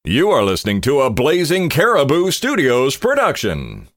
You are listening to a Blazing Caribou Studios production.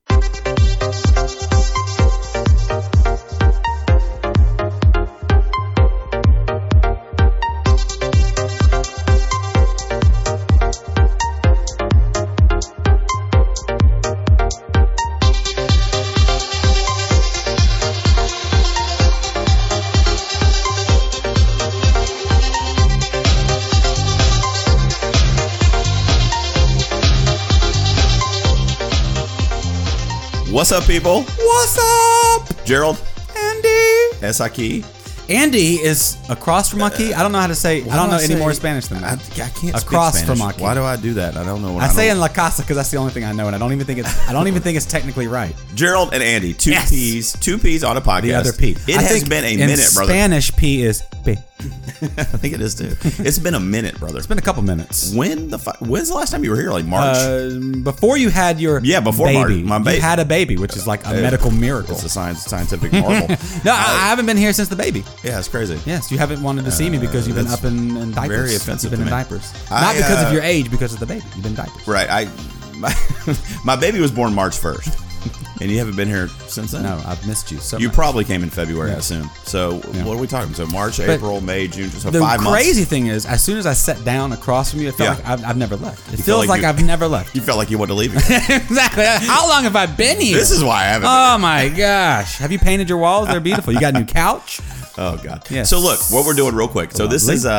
What's up, people? What's up? Gerald? Andy. Esaki? Andy is across from Aki. I don't know how to say. I don't know any more Spanish than that. I can't across speak Spanish. from Aki. Why do I do that? I don't know. I say in La Casa because that's the only thing I know, and I don't even think it's technically right. Gerald and Andy, two P's on a podcast. The other P. It has been a minute, brother. Spanish P is P. I think it is too. It's been a minute, brother. It's been a couple minutes. When's the last time you were here? Like March? Before you had your before baby. March. My you had a baby, which is like a medical miracle. It's a scientific marvel. No, I haven't been here since the baby. Yeah, it's crazy. Yes, you haven't wanted to see me because you've been up in diapers. Very offensive. You've been to in me. diapers. Not because of your age, because of the baby. You've been in diapers. Right. My baby was born March 1st. And you haven't been here since then? No, I've missed you so You much. probably came in February, I assume. So what are we talking? So March, April, May, June, so 5 months. The crazy thing is, as soon as I sat down across from you, it felt like I've never left. It feels like I've never left. You felt like you wanted to leave again. Exactly. How long have I been here? This is why I haven't Oh my gosh. Have you painted your walls? They're beautiful. You got a new couch? Oh God. Yes. So look, what we're doing real quick. So this is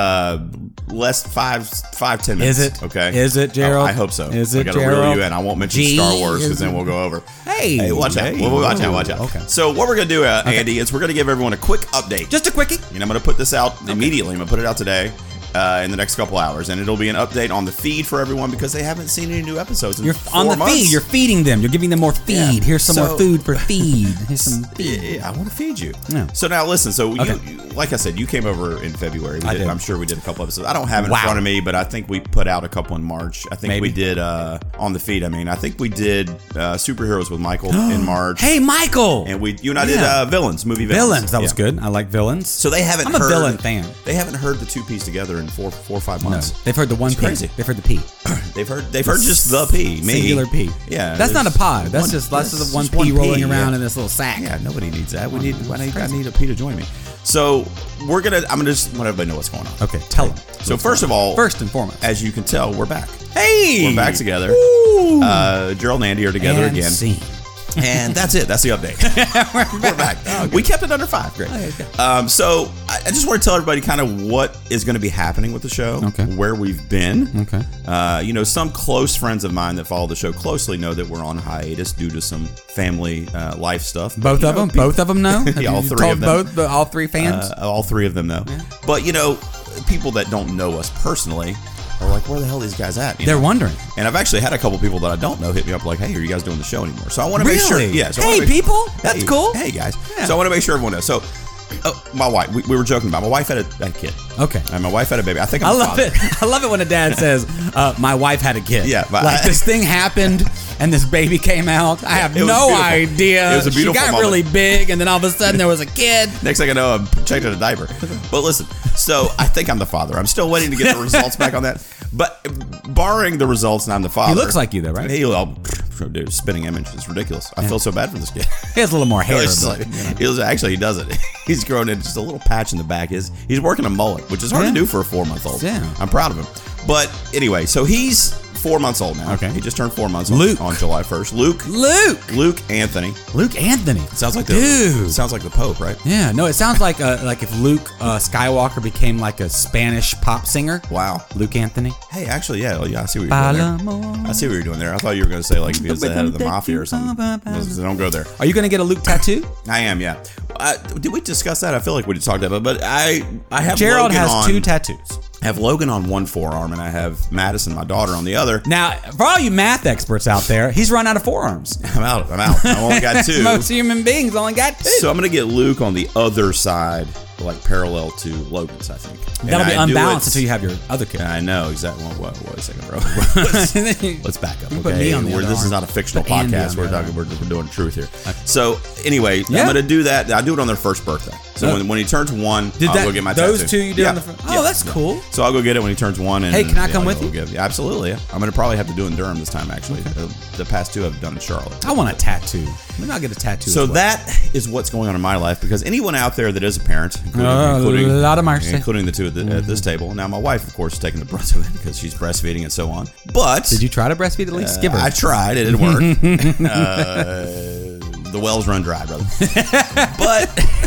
less 5-10 minutes. Is it? Okay. Is it, Gerald? I hope so. Is it, I gotta Gerald? reel you in. I won't mention Star Wars because then we'll go over. Hey, watch out. Watch out. Okay. So what we're gonna do, Andy, is we're gonna give everyone a quick update. Just a quickie. And I'm gonna put this out immediately. I'm gonna put it out today. In the next couple hours, and it'll be an update on the feed for everyone because they haven't seen any new episodes in 4 months. Feed. You're feeding them. You're giving them more feed. Yeah. Here's some more food for feed. Here's some feed. Yeah, I want to feed you. Yeah. So now listen. So you, like I said, you came over in February. I did. I'm sure we did a couple episodes. I don't have it in front of me, but I think we put out a couple in March. I think we did on the feed. I think we did superheroes with Michael in March. Hey, Michael. And you and I did villains. Villains. That was good. I like villains. So they haven't. I'm a villain fan. They haven't heard the 2 P's together in 4 or 5 months. No, they've heard the one P. Crazy. They've heard the P. They've heard just the P. Me. Singular P. Yeah. That's not a pod. That's just one P rolling around in this little sack. Yeah, nobody needs that. I need a P to join me. So I'm gonna just let everybody know what's going on. Okay, tell them. So first and foremost, as you can tell, we're back. Hey, we're back together. Gerald and Andy are together again. Scene. And that's it. That's the update. We're back. Oh, we kept it under 5. Great. Okay. So I just want to tell everybody kind of what is going to be happening with the show. Okay. Where we've been. Okay. Some close friends of mine that follow the show closely know that we're on hiatus due to some family life stuff. Both of them know? Yeah, all 3 of them. All 3 fans? All 3 of them know. Yeah. But, people that don't know us personally are like, where the hell are these guys at? They're wondering. And I've actually had a couple people that I don't know hit me up like, hey, are you guys doing the show anymore? So I want to make sure. Yeah. So hey, people. That's cool. Hey, guys. Yeah. So I want to make sure everyone knows. So my wife, we were joking about my wife had a kid. Okay. And my wife had a baby. I think I love it. I love it when a dad says, my wife had a kid. Yeah. This thing happened and this baby came out. I have no idea. It was a beautiful She got moment. really big and then all of a sudden there was a kid. Next thing I know, I'm checked in a diaper. But listen, so I think I'm the father. I'm still waiting to get the results back on that. But barring the results, and I'm the father. He looks like you though, right? Dude, spitting image. It's ridiculous. I feel so bad for this kid. He has a little more hair. Actually, he doesn't. He's grown in just a little patch in the back. He's working a mullet, which is hard to do for a 4-month-old. Yeah. I'm proud of him. But anyway, so he's 4 months old now. Okay. He just turned 4 months on July 1st. Luke Anthony. Sounds like the Pope, right? Yeah. No, it sounds like if Luke Skywalker became like a Spanish pop singer. Wow. Luke Anthony. Hey, actually, yeah, I see what you're doing there. I see what you're doing there. I thought you were going to say like if he was the head of the mafia or something. Don't go there. Are you going to get a Luke tattoo? I am, yeah. Did we discuss that? I feel like we talked about it, but I have Gerald Logan has 2 tattoos. I have Logan on one forearm and I have Madison, my daughter, on the other. Now, for all you math experts out there, he's run out of forearms. I'm out. I only got 2. Most human beings only got 2. So I'm going to get Luke on the other side like parallel to Logan's, I think. That'll be unbalanced until you have your other kid. I know exactly. What a second, bro. Let's back up. You put me on the other This is arm. not a fictional Put Andy podcast. on the We're doing truth here. So anyway, I'm going to do that. I do it on their first birthday. So when he turns 1, I'll go get my those tattoo. two you did on the front? Oh, that's cool. So I'll go get it when he turns 1. And, Hey, can I come I'll with go you? Yeah, absolutely. Yeah. I'm going to probably have to do it in Durham this time, actually. The past 2 I've done in Charlotte. I want a tattoo. Maybe I'll get a tattoo. So as well. that is what's going on in my life, because anyone out there that is a parent, including a lot of mercy. including the two at this table. Now, my wife, of course, is taking the brunt of it because she's breastfeeding and so on. But Did you try to breastfeed at least? Give her. I tried. It didn't work. The wells run dry, brother. But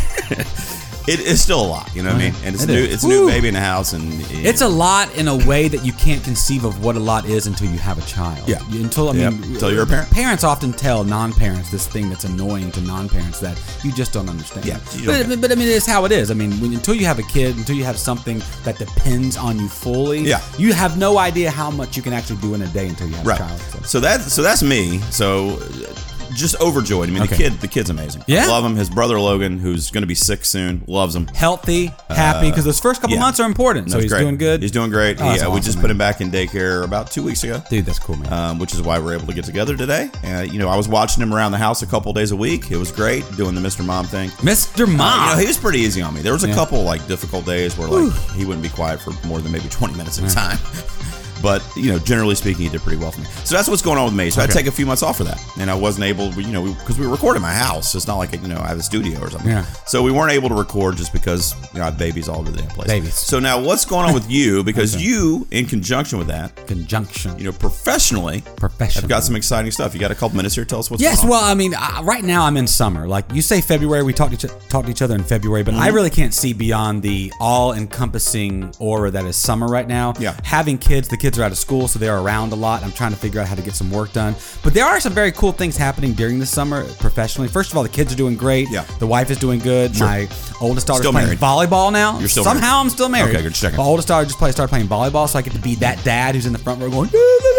it is still a lot. You know what I mean? And it's a new baby in the house, and It's a lot in a way that you can't conceive of what a lot is until you have a child. Yeah. Until you're a parent. Parents often tell non-parents this thing that's annoying to non-parents that you just don't understand. Yeah, you don't get. But I mean, it's how it is. I mean, until you have a kid, until you have something that depends on you fully, Yeah. you have no idea how much you can actually do in a day until you have a child. So that's me. So just overjoyed. I mean, Okay. the kid's amazing. Yeah. I love him. His brother Logan, who's going to be 6 soon, loves him. Healthy, happy, because those first couple months are important. So That's he's great. doing good. He's doing great. Oh, that's We awesome, just man. put him back in daycare about 2 weeks ago. Dude, that's cool, man. Which is why we're able to get together today. I was watching him around the house a couple days a week. It was great doing the Mr. Mom thing. Mr. Mom. He was pretty easy on me. There was a couple like difficult days where like he wouldn't be quiet for more than maybe 20 minutes at a time. But, generally speaking, he did pretty well for me. So that's what's going on with me. So I take a few months off for that. And I wasn't able, because we record in my house. It's not like, I have a studio or something. Yeah. So we weren't able to record just because, I have babies all over the damn place. Babies. So now what's going on with you? Because you, in conjunction with that, Conjunction. professionally, have got some exciting stuff. You got a couple minutes here. Tell us what's Yes, going on. well, I mean, right now I'm in summer. Like you say February, we talked to each other in February, but I really can't see beyond the all-encompassing aura that is summer right now. Yeah. Having kids, the kids are out of school, so they're around a lot. I'm trying to figure out how to get some work done. But there are some very cool things happening during the summer professionally. First of all, the kids are doing great. Yeah. The wife is doing good. Sure. My oldest daughter's Still playing married. volleyball now. You're still Somehow married. I'm still married. Okay, good, just checking. My oldest daughter just started playing volleyball, so I get to be that dad who's in the front row going,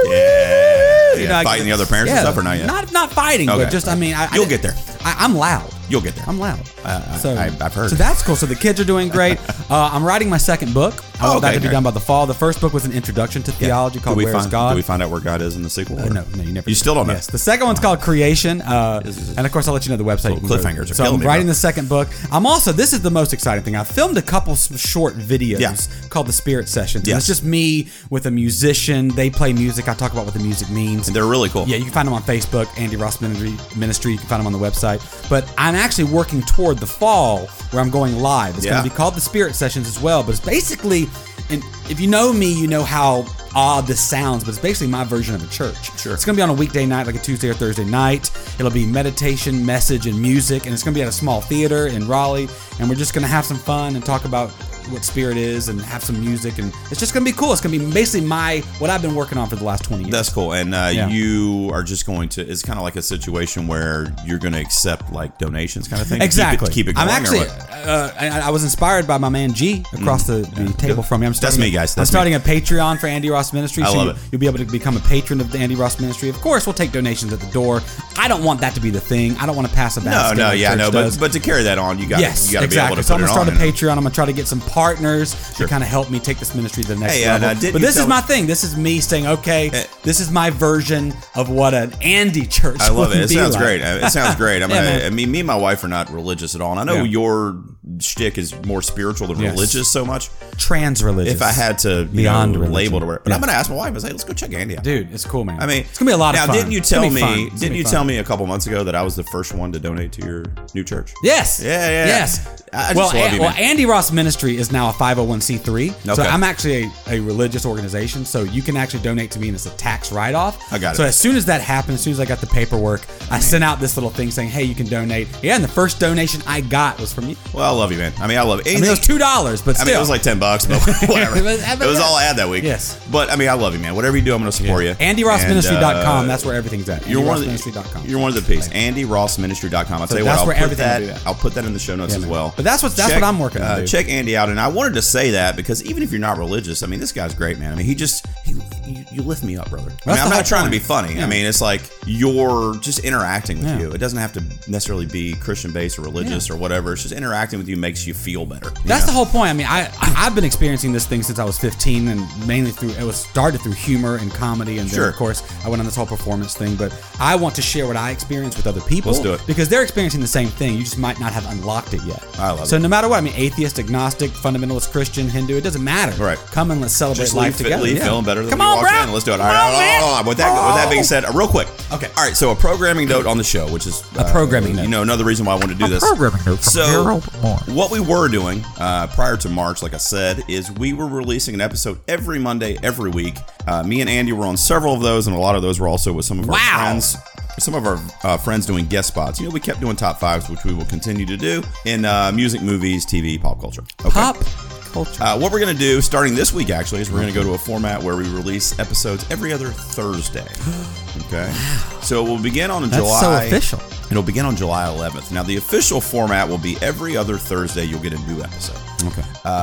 Yeah. I Fighting get- the other parents and stuff or not yet? Not fighting, Okay. but just, I mean, You'll get there. I'm loud. You'll get there. I'm loud. I've heard. So that's cool. So the kids are doing great. I'm writing my second book. I want that to be done by the fall. The first book was an introduction to theology called Where is God? Do we find out where God is in the sequel? No, you never. You still don't know? Yes. The second one's called Creation. And of course, I'll let you know the website. You can go to. Cliffhangers are So killing I'm me, writing bro. the second book. This is the most exciting thing. I filmed a couple short videos Yeah. called The Spirit Sessions. And Yes. it's just me with a musician. They play music. I talk about what the music means. And they're really cool. Yeah, you can find them on Facebook, Andy Ross Ministry. You can find them on the website. But I'm actually working toward the fall where I'm going live. It's going to be called The Spirit Sessions as well. But it's basically, and if you know me, you know how odd this sounds, but it's basically my version of a church. Sure. It's going to be on a weekday night, like a Tuesday or Thursday night. It'll be meditation, message, and music. And it's going to be at a small theater in Raleigh. And we're just going to have some fun and talk about what spirit is and have some music. And it's just going to be cool. It's going to be basically what I've been working on for the last 20 years. That's cool. And you are just going to, it's kind of like a situation where you're going to accept like donations kind of thing. Exactly. Keep it going. I'm actually, or what? I was inspired by my man G across the table from me. That's me, guys. I'm That's starting a Patreon for Andy Ross Ministry. I love it. You'll be able to become a patron of the Andy Ross Ministry. Of course, we'll take donations at the door. I don't want that to be the thing. I don't want to pass a basket. But to carry that on, you got Yes, to be able exactly. to So put I'm it going to on. start a Patreon. I'm going to try to get some partners to kind of help me take this ministry to the next level. But this is my thing. This is me saying, okay, this is my version of what an Andy church I love it. It sounds like. great. It sounds great. man. I mean, me and my wife are not religious at all. And I know your shtick is more spiritual than religious so much. Trans-religious. If I had to Beyond religion. label to where, but I'm going to ask my wife. I say, let's go check Andy out. Dude, it's cool, man. I mean, it's gonna be a lot of fun. Now, didn't you tell me? Didn't Tell me a couple months ago that I was the first one to donate to your new church? Yes. Yeah. Yes. I just love you, man. Andy Ross Ministry is now a 501c3. So Okay. I'm actually a religious organization. So you can actually donate to me and it's a tax write-off. I got it. So as soon as that happened, as soon as I got the paperwork, I sent out this little thing saying, hey, you can donate. Yeah, and the first donation I got was from you. Well, I love you, man. I mean, I love it. I mean, it was $2, but still. I mean, it was like $10, but whatever. It was all I had that week. Yes. But I mean, I love you, man. Whatever you do, I'm going to support you. AndyRossMinistry.com. That's where everything's at. You're one of the AndyRossMinistry.com. You're one of the piece. AndyRossMinistry.com. I'll tell you that's what. where everything will be I'll put that in the show notes as man. well. But that's what I'm working on. Dude. Check Andy out, and I wanted to say that because even if you're not religious, I mean, this guy's great, man. I mean, you lift me up, brother. I mean, I'm not trying to be funny. Yeah. I mean, it's like you're just interacting with you. It doesn't have to necessarily be Christian based or religious or whatever. It's just interacting interacting with you makes you feel better. That's the whole point. I mean, I've been experiencing this thing since I was 15, and mainly started through humor and comedy, and then of course I went on this whole performance thing. But I want to share what I experience with other people. Let's do it. Because they're experiencing the same thing. You just might not have unlocked it yet. I love it. So no matter what, I mean, atheist, agnostic, fundamentalist, Christian, Hindu, it doesn't matter. Right. Come and let's celebrate Just life together. Leave feeling better than Come when on, you walked bro. in. Let's do it. All right. Hold on. With that being said, real quick. Okay. All right. So a programming note on the show, which is A programming note. You know, another reason why I want to do this. Programming note from So Harold Moore. what we were doing prior to March, like I said, is we were releasing an episode every Monday, every week. Me and Andy were on several of those, and a lot of those were also with some of our friends. Some of our friends doing guest spots. You know, we kept doing top fives, which we will continue to do in music, movies, TV, pop culture. Okay. Pop culture. What we're going to do starting this week, actually, is we're going to go to a format where we release episodes every other Thursday. Okay. So we'll begin on July. So official. It'll begin on July 11th. Now, the official format will be every other Thursday you'll get a new episode. Okay.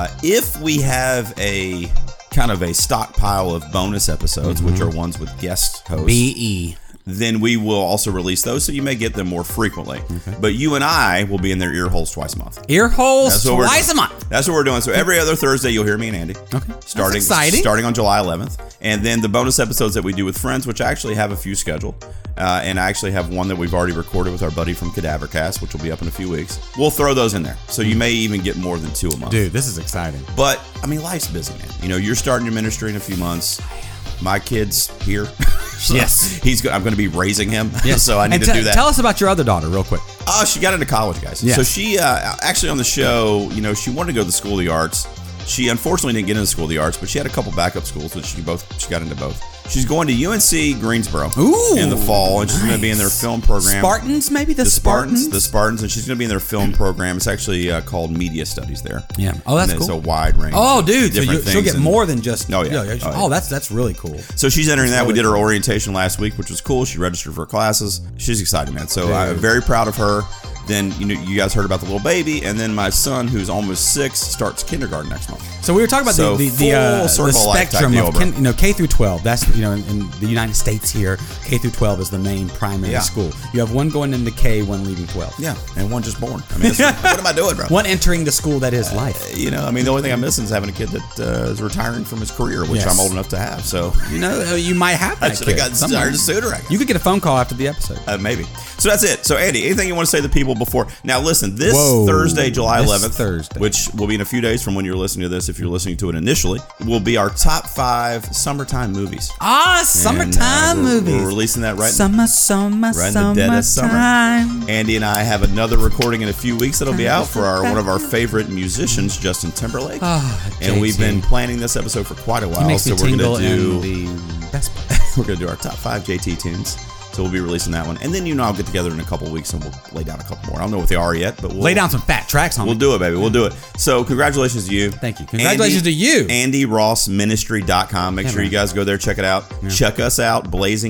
If we have a kind of a stockpile of bonus episodes, which are ones with guest hosts. BE. Then we will also release those, so you may get them more frequently. But you and I will be in their ear holes twice a month. Ear holes That's what we're twice a doing. month. That's what we're doing. So every other Thursday, you'll hear me and Andy. Okay. That's Starting exciting. on July 11th. And then the bonus episodes that we do with friends, which I actually have a few scheduled. And I actually have one that we've already recorded with our buddy from Cadavercast, which will be up in a few weeks. We'll throw those in there. So you may even get more than 2 a month. Dude, this is exciting. But, I mean, life's busy, man. You know, you're starting your ministry in a few months. My kid's here. So Yes. I'm going to be raising him. Yes. So I need And to do that. Tell us about your other daughter real quick. Oh, she got into college, guys. Yes. So she actually on the show, you know, she wanted to go to the School of the Arts. She unfortunately didn't get into the School of the Arts, but she had a couple backup schools, which she got into both. She's going to UNC Greensboro in the fall, and she's going to be in their film program. Spartans, maybe the Spartans, and she's going to be in their film program. It's actually called Media Studies there. Yeah. Oh, that's and cool. It's a wide range. Oh, of dude, so different she'll get things. more than just. Oh, yeah. Oh, that's really cool. So she's entering that. We really did her orientation last week, which was cool. She registered for classes. She's excited, man. So I'm very proud of her. Then, you know, you guys heard about the little baby, and then my son, who's almost 6, starts kindergarten next month. So we were talking about So the full circle life spectrum type of deal, K through 12. That's in the United States here, K through 12 is the main primary school. You have one going into K, one leaving 12. Yeah, and one just born. I mean, what am I doing, bro? One entering the school that is life. You know, I mean, the only thing I'm missing is having a kid that is retiring from his career, which Yes. I'm old enough to have. So You know, you might have that I should have kid gotten somewhere. started sooner. I guess. You could get a phone call after the episode. Maybe. So that's it. So Andy, anything you want to say to the people before? Now listen, this Whoa. Thursday, July This 11th, Thursday. which will be in a few days from when you're listening to this, if you're listening to it initially, will be our top 5 summertime movies. Summertime And, movies. We're releasing that right Summer, right in the dead of summer. summertime. Andy and I have another recording in a few weeks that'll be out for one of our favorite musicians, Justin Timberlake. And we've been planning this episode for quite a while. He makes So me we're tingle gonna do in the best place. we're gonna do our top 5 JT tunes. So we'll be releasing that one, and then you and I'll get together in a couple of weeks and we'll lay down a couple more. I don't know what they are yet, but we'll Lay down some fat tracks on We'll me. do it, baby. We'll do it. So congratulations to you. Thank you. Congratulations to you. AndyRossMinistry.com. Make sure you guys go there, check it out. Check us out,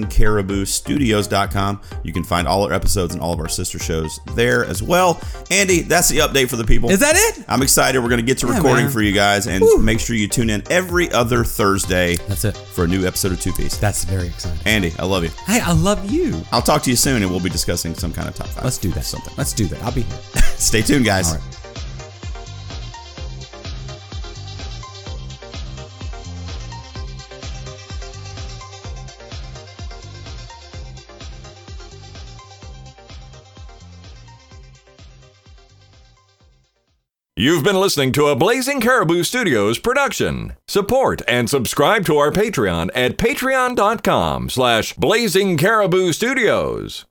BlazingCaribouStudios.com. You can find all our episodes and all of our sister shows there as well. Andy, that's the update for the people. Is that it? I'm excited. We're going to get to recording man. for you guys, and make sure you tune in every other Thursday. That's it. For a new episode of Two Piece. That's very exciting. Andy, I love you. Hey, I love you. I'll talk to you soon, and we'll be discussing some kind of top 5. Let's do that. Something. Let's do that. I'll be here. Stay tuned, guys. All right. You've been listening to a Blazing Caribou Studios production. Support and subscribe to our Patreon at patreon.com/Blazing Caribou Studios.